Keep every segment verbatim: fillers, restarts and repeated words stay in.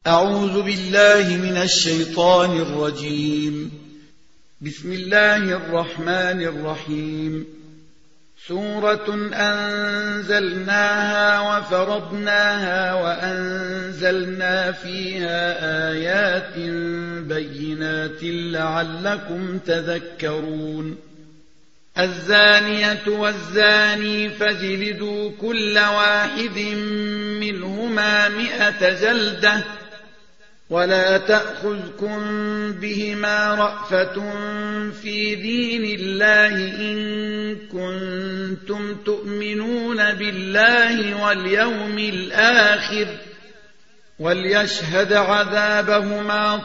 أعوذ بالله من الشيطان الرجيم. بسم الله الرحمن الرحيم. سورة أنزلناها وفرضناها وأنزلنا فيها آيات بينات لعلكم تذكرون. الزانية والزاني فاجلدوا كل واحد منهما مئة جلدة ولا تأخذكم بهما رأفة في دين الله إن كنتم تؤمنون بالله واليوم الآخر وليشهد عذابهما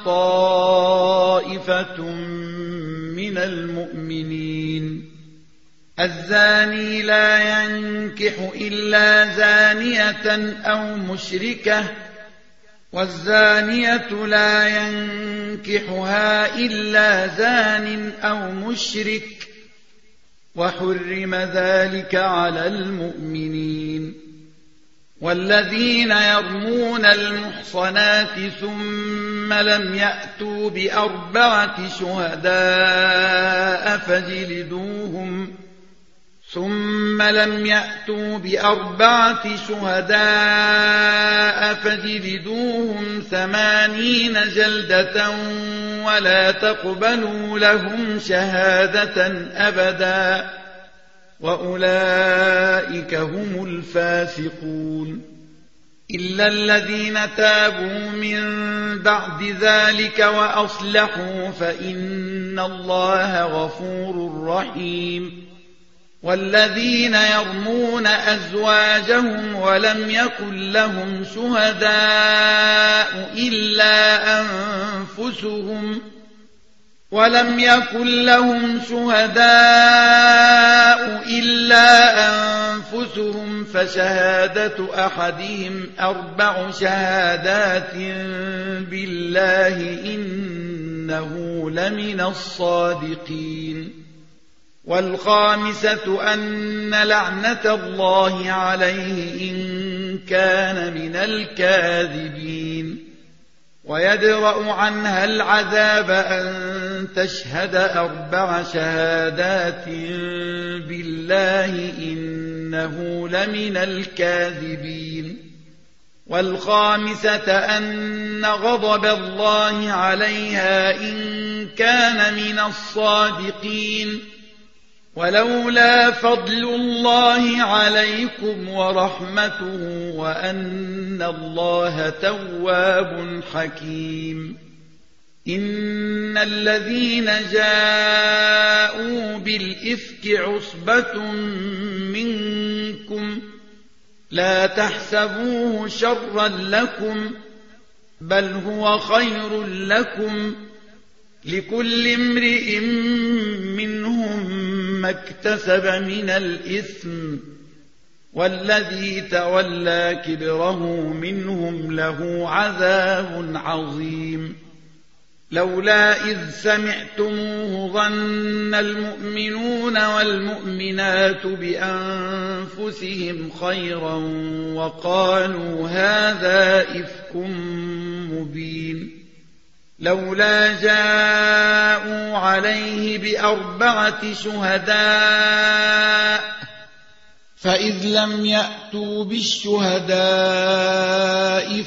طائفة من المؤمنين. الزاني لا ينكح إلا زانية أو مشركة والزانية لا ينكحها إلا زان أو مشرك وحرم ذلك على المؤمنين. والذين يرمون المحصنات ثم لم يأتوا بأربعة شهداء فاجلدوهم ثم لم يأتوا بأربعة شهداء فاجلدوهم ثمانين جلدة ولا تقبلوا لهم شهادة أبدا وأولئك هم الفاسقون. إلا الذين تابوا من بعد ذلك وأصلحوا فإن الله غفور رحيم. والذين يرمون أزواجهم ولم يكن لهم شهداء إلا أنفسهم ولم يكن لهم شهداء إلا أنفسهم فشهادة أحدهم أربع شهادات بالله إنه لمن الصادقين. والخامسة أن لعنة الله عليه إن كان من الكاذبين. ويدرأ عنها العذاب أن تشهد أربع شهادات بالله إنه لمن الكاذبين. والخامسة أن غضب الله عليها إن كان من الصادقين. ولولا فضل الله عليكم ورحمته وأن الله تواب حكيم. إن الذين جاءوا بالإفك عصبة منكم لا تحسبوه شرا لكم بل هو خير لكم لكل امرئ منهم ما اكتسب من الإثم والذي تولى كبره منهم له عذاب عظيم. لولا إذ سمعتموه ظن المؤمنون والمؤمنات بأنفسهم خيرا وقالوا هذا إفك مبين. لولا جاءوا عليه بأربعة شهداء فإذ لم يأتوا بالشهداء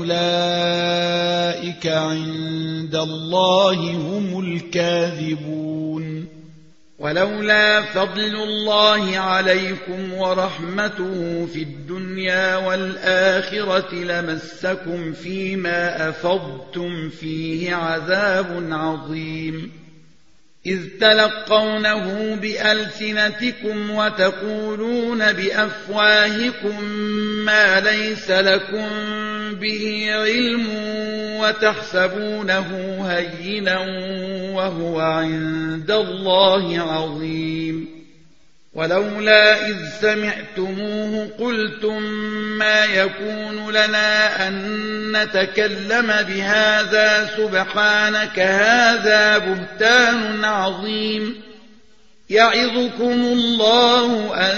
فأولئك عند الله هم الكاذبون. ولولا فضل الله عليكم ورحمته في الدنيا والآخرة لمسكم فيما أفضتم فيه عذاب عظيم. إذ تلقونه بألسنتكم وتقولون بأفواهكم ما ليس لكم به علم وتحسبونه هينا وهو عند الله عظيم. ولولا إذ سمعتموه قلتم ما يكون لنا أن نتكلم بهذا سبحانك هذا بهتان عظيم. يعظكم الله أن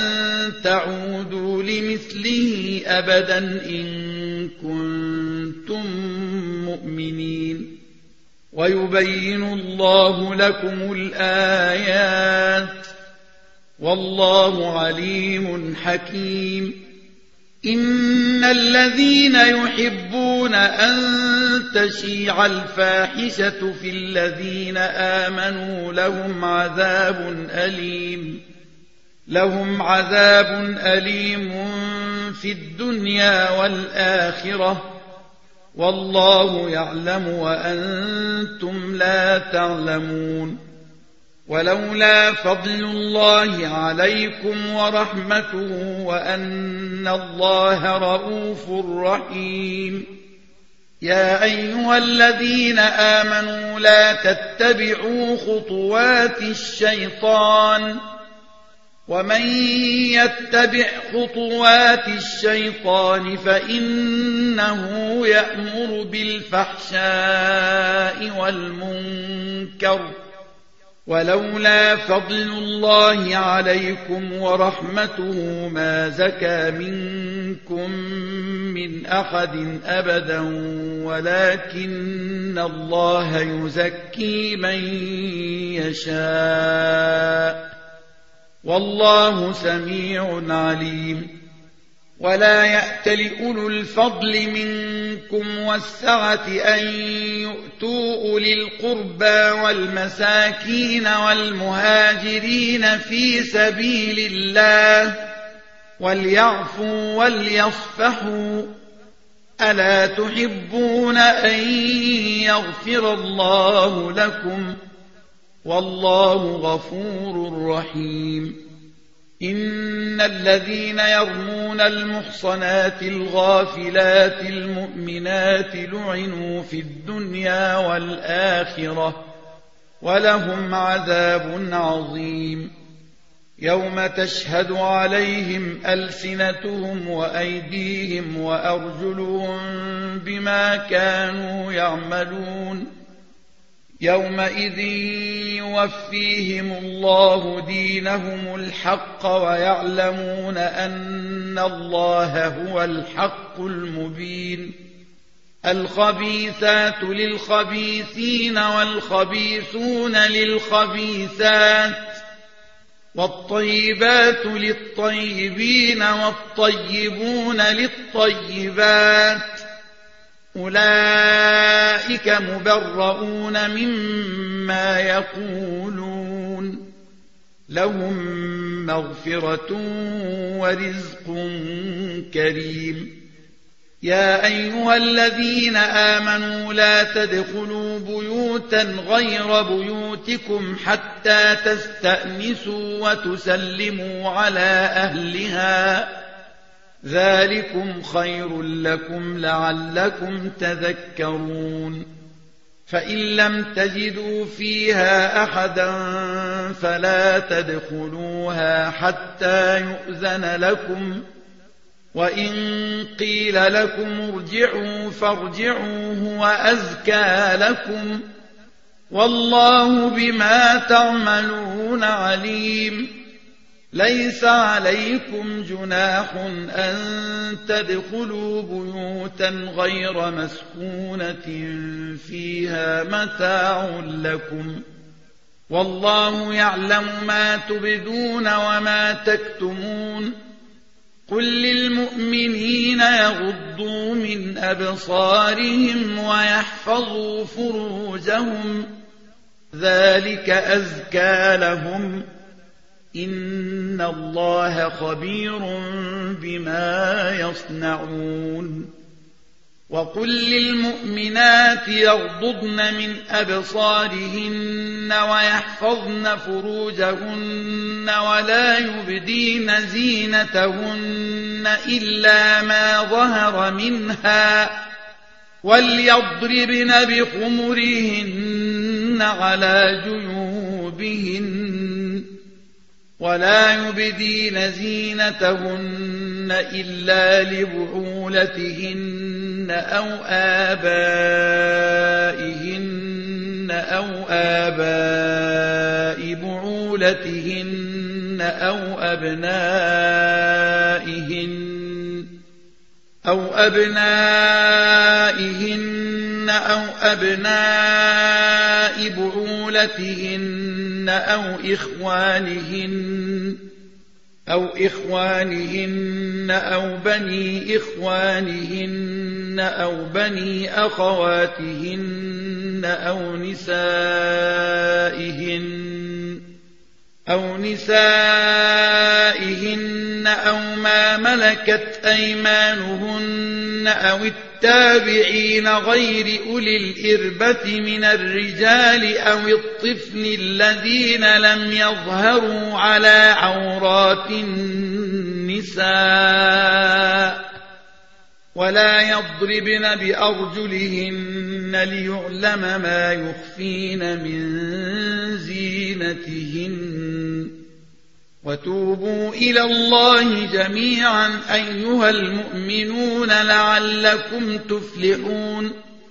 تعودوا لمثله أبدا إن كنتم المؤمنين ويبين الله لكم الآيات والله عليم حكيم. إن الذين يحبون أن تشيع الفاحشة في الذين آمنوا لهم عذاب أليم لهم عذاب أليم في الدنيا والآخرة والله يعلم وأنتم لا تعلمون. ولولا فضل الله عليكم ورحمته وأن الله رؤوف رحيم. يا أيها الذين آمنوا لا تتبعوا خطوات الشيطان ومن يتبع خطوات الشيطان فإنه يأمر بالفحشاء والمنكر ولولا فضل الله عليكم ورحمته ما زكى منكم من أحد أبدا ولكن الله يزكي من يشاء والله سميع عليم. ولا يأتل أولو الفضل منكم والسعة أن يؤتوا أولي القربى والمساكين والمهاجرين في سبيل الله وليعفوا وليصفحوا ألا تحبون أن يغفر الله لكم والله غفور رحيم. إن الذين يرمون المحصنات الغافلات المؤمنات لعنوا في الدنيا والآخرة ولهم عذاب عظيم. يوم تشهد عليهم ألسنتهم وأيديهم وأرجلهم بما كانوا يعملون يومئذ يوفيهم الله دينهم الحق ويعلمون أن الله هو الحق المبين. الخبيثات للخبيثين والخبيثون للخبيثات والطيبات للطيبين والطيبون للطيبات أولئك مبرؤون مما يقولون لهم مغفرة ورزق كريم. يا أيها الذين آمنوا لا تدخلوا بيوتا غير بيوتكم حتى تستأنسوا وتسلموا على أهلها ذلكم خير لكم لعلكم تذكرون. فإن لم تجدوا فيها أحدا فلا تدخلوها حتى يؤذن لكم وإن قيل لكم ارجعوا فارجعوا هو أزكى لكم والله بما تعملون عليم. ليس عليكم جناح أن تدخلوا بيوتا غير مسكونة فيها متاع لكم والله يعلم ما تبدون وما تكتمون. قل للمؤمنين يغضوا من أبصارهم ويحفظوا فروجهم ذلك أزكى لهم إن الله خبير بما يصنعون. وقل للمؤمنات يغضضن من أبصارهن ويحفظن فروجهن ولا يبدين زينتهن إلا ما ظهر منها وليضربن بخمرهن على جيوبهن ولا يبدين زينتهن إلا لبعولتهن أو آبائهن أو آباء بعولتهن أو أبنائهن أو أبنائهن أو أبناء بعولتهن أو إخوانهن أو إخوانهن أو بني إخوانهن أو بني أخواتهن أو نسائهن أو نسائهن أو ما ملكت أيمانهن أو التابعين غير أولي الإربة من الرجال أو الطفل الذين لم يظهروا على عورات النساء ولا يضربن بأرجلهن ليعلم ما يخفين من زينتهن وتوبوا إلى الله جميعا أيها المؤمنون لعلكم تفلحون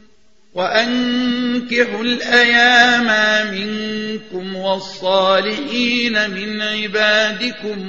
وأنكحوا الأيام منكم والصالحين من عبادكم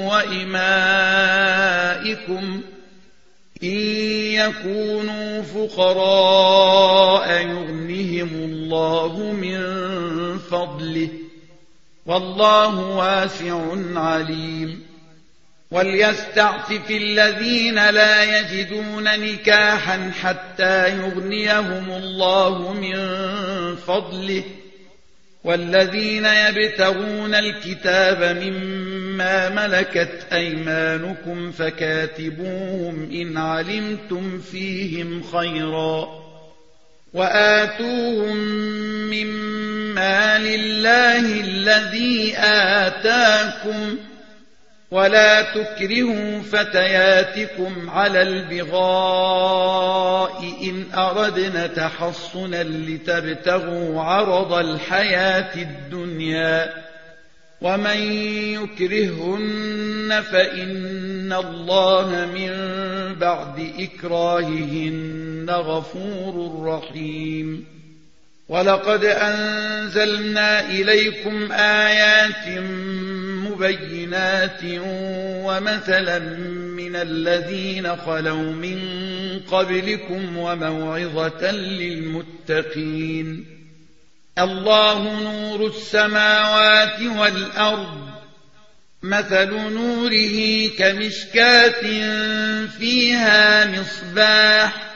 وإمائكم إن يكونوا فقراء يغنهم الله من فضله والله واسع عليم وليستعفف الذين لا يجدون نكاحا حتى يغنيهم الله من فضله والذين يبتغون الكتاب مما ملكت أيمانكم فكاتبوهم إن علمتم فيهم خيرا وآتوهم مما لله الذي آتاكم ولا تكرهوا فتياتكم على البغاء إن أردنا تحصنا لتبتغوا عرض الحياة الدنيا ومن يكرهن فإن الله من بعد إكراههن غفور رحيم ولقد أنزلنا إليكم آيات مبينات ومثلا من الذين خلوا من قبلكم وموعظة للمتقين الله نور السماوات والأرض مثل نوره كمشكاة فيها مصباح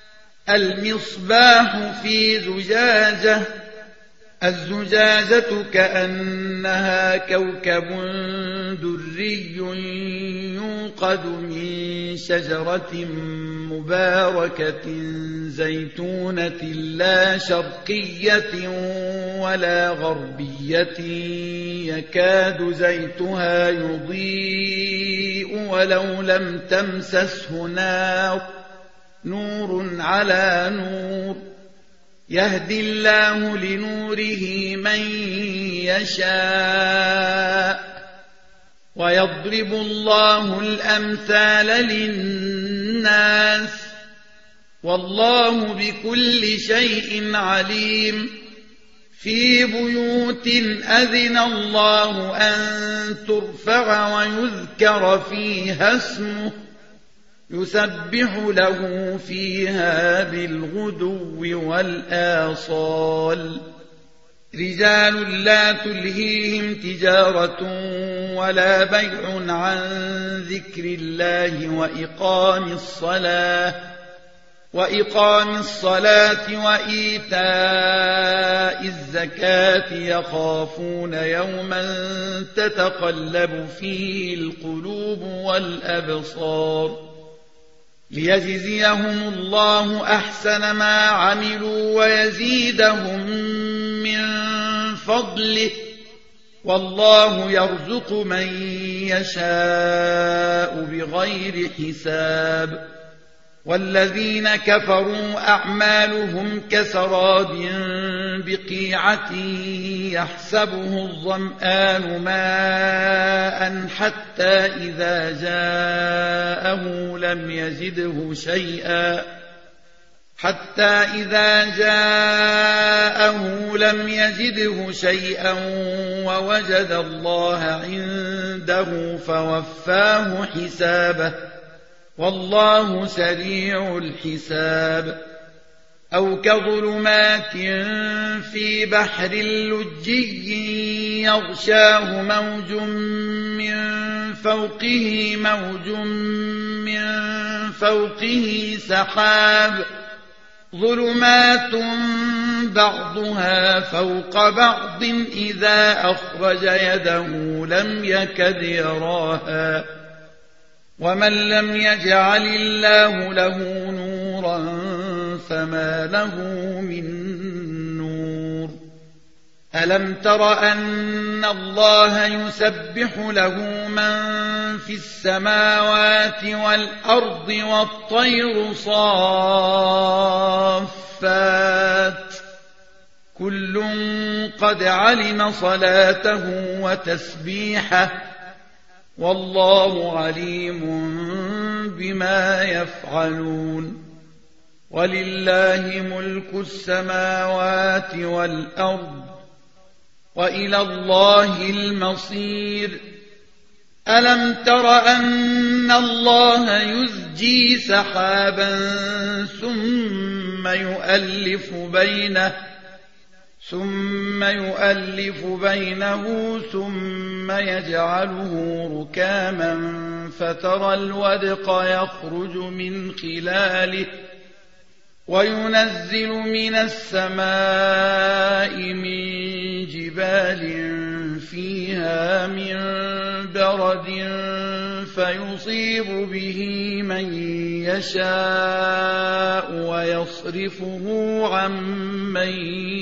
المصباح في زجاجة الزجاجة كأنها كوكب دري يوقد من شجرة مباركة زيتونة لا شرقية ولا غربية يكاد زيتها يضيء ولو لم تمسسه نار نور على نور يهدي الله لنوره من يشاء ويضرب الله الأمثال للناس والله بكل شيء عليم في بيوت أذن الله أن ترفع ويذكر فيها اسمه يسبح له فيها بالغدو والآصال رجال لا تلهيهم تجارة ولا بيع عن ذكر الله وإقام الصلاة وإقام الصلاة وإيتاء الزكاة يخافون يوما تتقلب فيه القلوب والأبصار ليجزيهم الله أحسن ما عملوا ويزيدهم من فضله والله يرزق من يشاء بغير حساب والذين كفروا أعمالهم كسراب بقيعة يحسبه الظمآن ماء حتى إذا جاءه لم يجده شيئا حتى إذا جاءه لم يجده شيئا ووجد الله عنده فوفاه حسابه والله سريع الحساب أو كظلمات في بحر لجي يغشاه موج من فوقه موج من فوقه سحاب ظلمات بعضها فوق بعض إذا أخرج يده لم يكد يراها ومن لم يجعل الله له نورا فما له من نور ألم تر أن الله يسبح له من في السماوات والأرض والطير صافات كل قد علم صلاته وتسبيحه والله عليم بما يفعلون ولله ملك السماوات والأرض وإلى الله المصير ألم تر أن الله يزجي سحابا ثم يؤلف بينه ثم يؤلف بينه ثم يجعله ركاما فترى الودق يخرج من خلاله وينزل من السماء من جبال فيها من برد فيصيب به من يشاء ويصرفه عن من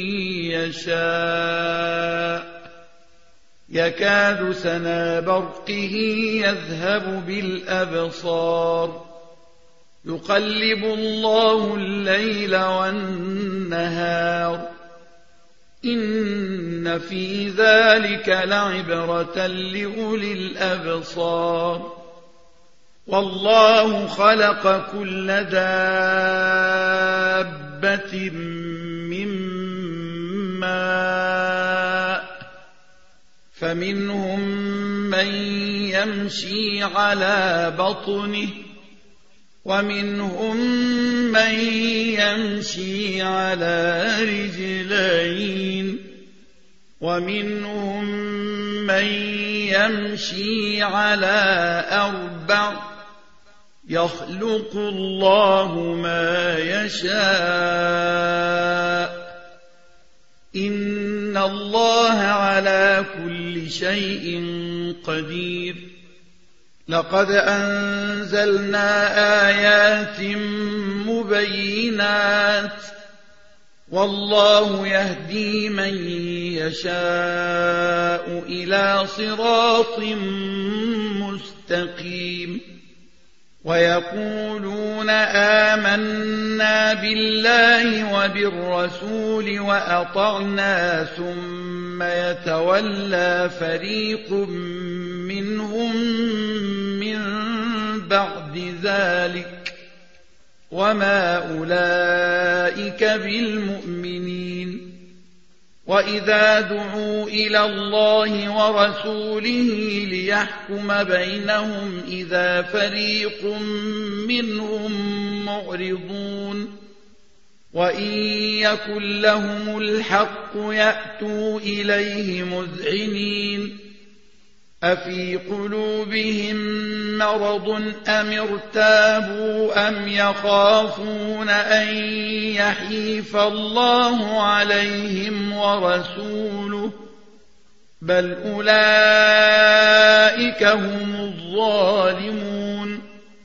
يشاء يكاد سنا برقه يذهب بالأبصار يقلب الله الليل والنهار إن في ذلك لعبرة لأولي الأبصار والله خلق كل دابة من ماء فمنهم من يمشي على بطنه ومنهم من يمشي على رجلين ومنهم من يمشي على أربع يخلق الله ما يشاء إن الله على كل شيء قدير لقد أنزلنا آيات مبينات والله يهدي من يشاء إلى صراط مستقيم ويقولون آمنا بالله وبالرسول وأطعنا ثم يتولى فريق منهم من بعد ذلك وما أولئك بالمؤمنين وإذا دعوا إلى الله ورسوله ليحكم بينهم إذا فريق منهم معرضون وإن يكن لهم الحق يأتوا إليه مذعنين أفي قلوبهم مرض أم ارتابوا أم يخافون أن يحيف الله عليهم ورسوله بل أولئك هم الظالمون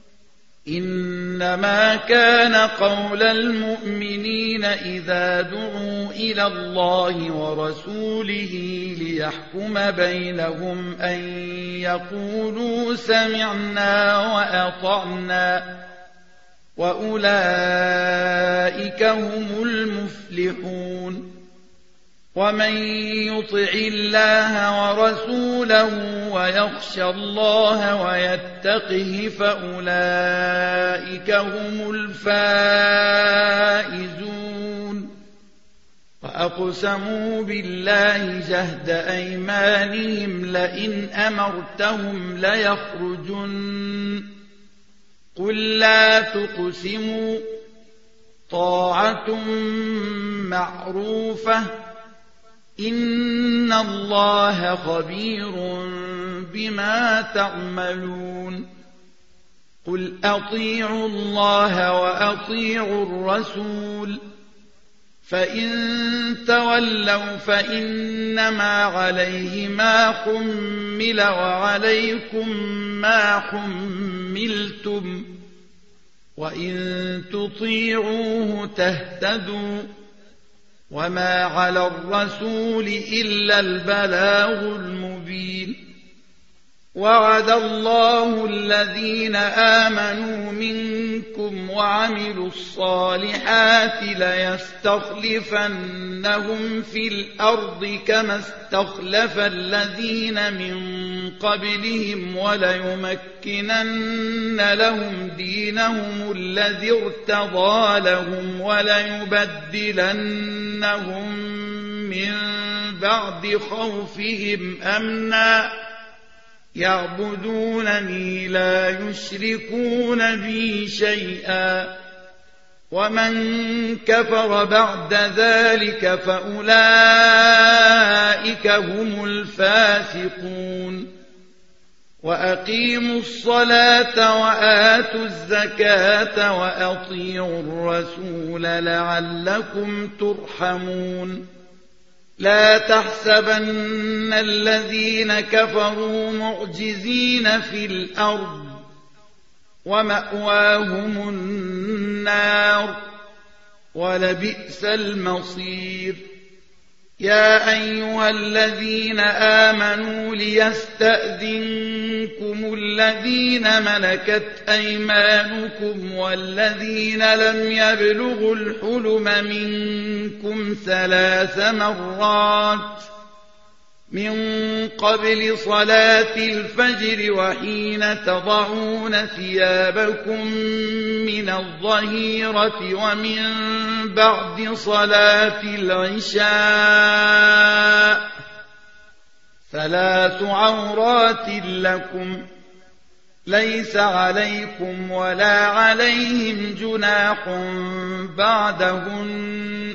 إنما كان قول المؤمنين إذا دعوا إلى الله ورسوله ليحكم بينهم أن يقولوا سمعنا وأطعنا وأولئك هم المفلحون ومن يطع الله ورسوله ويخشى الله ويتقه فأولئك هم الفائزون وأقسموا بالله جهد أيمانهم لئن أمرتهم ليخرجن قل لا تقسموا طاعة معروفة إن الله خبير بما تعملون قل أطيعوا الله وأطيعوا الرسول فإن تولوا فإنما عليه ما حمل وعليكم ما حملتم وإن تطيعوه تهتدوا وما على الرسول إلا البلاغ المبين وعد الله الذين آمنوا منكم وعملوا الصالحات ليستخلفنهم في الأرض كما استخلف الذين من قبلهم وليمكنن لهم دينهم الذي ارتضى لهم وليبدلنهم من بعد خوفهم أمنا يعبدونني لا يشركون بي شيئا ومن كفر بعد ذلك فأولئك هم الفاسقون وأقيموا الصلاة وآتوا الزكاة وأطيعوا الرسول لعلكم ترحمون لا تحسبن الذين كفروا معجزين في الأرض ومأواهم النار ولبئس المصير يا أيها الذين آمنوا ليستأذنكم الذين ملكت أيمانكم والذين لم يبلغوا الحلم منكم ثلاث مرات من قبل صلاة الفجر وحين تضعون ثيابكم من الظهيرة ومن بعد صلاة العشاء ثلاث عورات لكم ليس عليكم ولا عليهم جناح بعدهن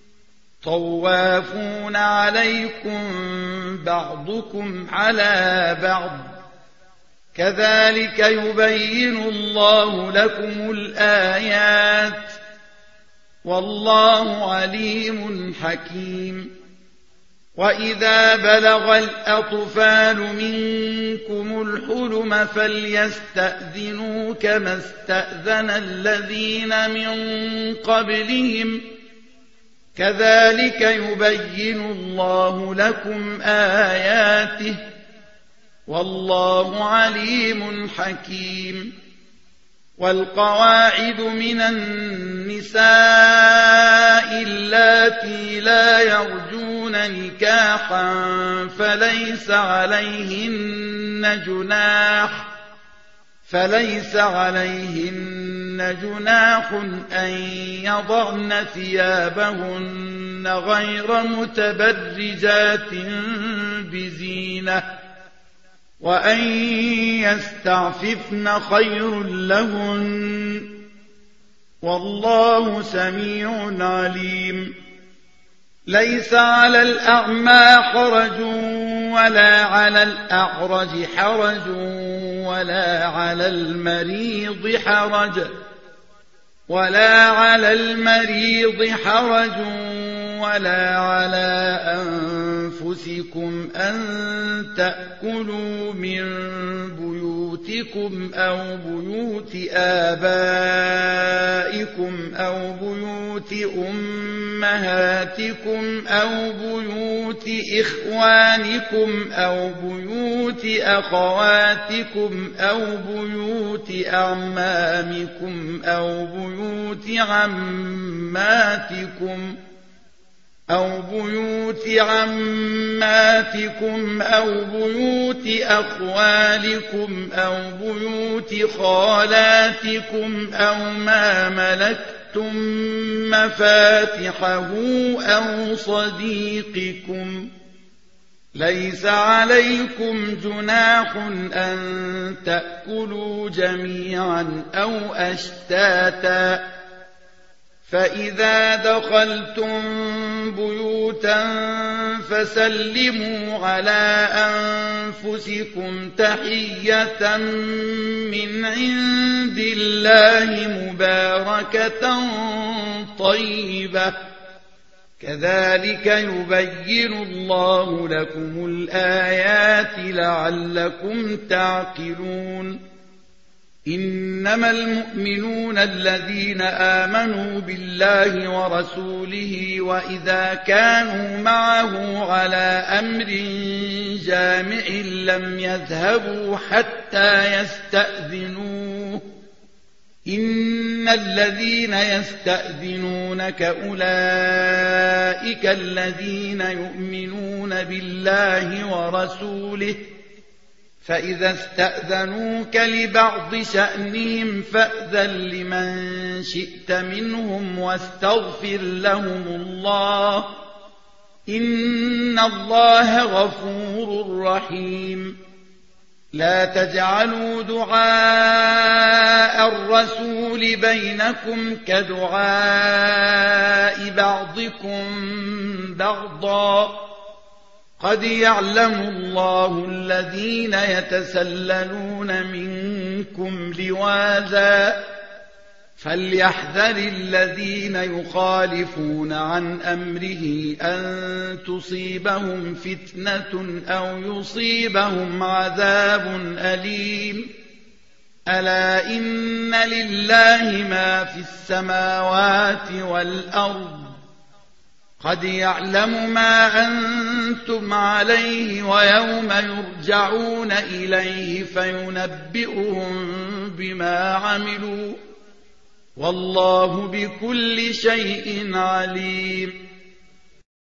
طوافون عليكم بعضكم على بعض كذلك يبين الله لكم الآيات والله عليم حكيم وإذا بلغ الأطفال منكم الحلم فليستأذنوا كما استأذن الذين من قبلهم كذلك يبين الله لكم آياته والله عليم حكيم والقواعد من النساء اللاتي لا يرجون نكاحا فليس عليهن جناح فليس عليهن جناح أن يضعن ثيابهن غير متبرجات بزينة وأن يستعففن خير لهن والله سميع عليم ليس على الأعمى حرج ولا على الأعرج حرج ولا على المريض حرج ولا على المريض حرج ولا على أنفسكم أن تأكلوا من بيوتكم أو بيوت آبائكم أو بيوت أمهاتكم أو بيوت إخوانكم أو بيوت أخواتكم أو بيوت أعمامكم أو بيوت عماتكم أو بيوت عماتكم أو بيوت أخوالكم أو بيوت خالاتكم أو ما ملكتم مفاتحه أو صديقكم ليس عليكم جناح أن تأكلوا جميعا أو أشتاتا فإذا دخلتم بيوتا فسلموا على أنفسكم تحية من عند الله مباركة طيبة كذلك يبين الله لكم الآيات لعلكم تعقلون إنما المؤمنون الذين آمنوا بالله ورسوله وإذا كانوا معه على أمر جامع لم يذهبوا حتى يستأذنوه إن الذين يستأذنونك أولئك الذين يؤمنون بالله ورسوله فإذا استأذنوك لبعض شأنهم فأذن لمن شئت منهم واستغفر لهم الله إن الله غفور رحيم لا تجعلوا دعاء الرسول بينكم كدعاء بعضكم بعضا قد يعلم الله الذين يتسللون منكم لواذا فليحذر الذين يخالفون عن أمره أن تصيبهم فتنة أو يصيبهم عذاب أليم ألا إن لله ما في السماوات والأرض قد يعلم ما أنتم عليه ويوم يرجعون إليه فينبئهم بما عملوا والله بكل شيء عليم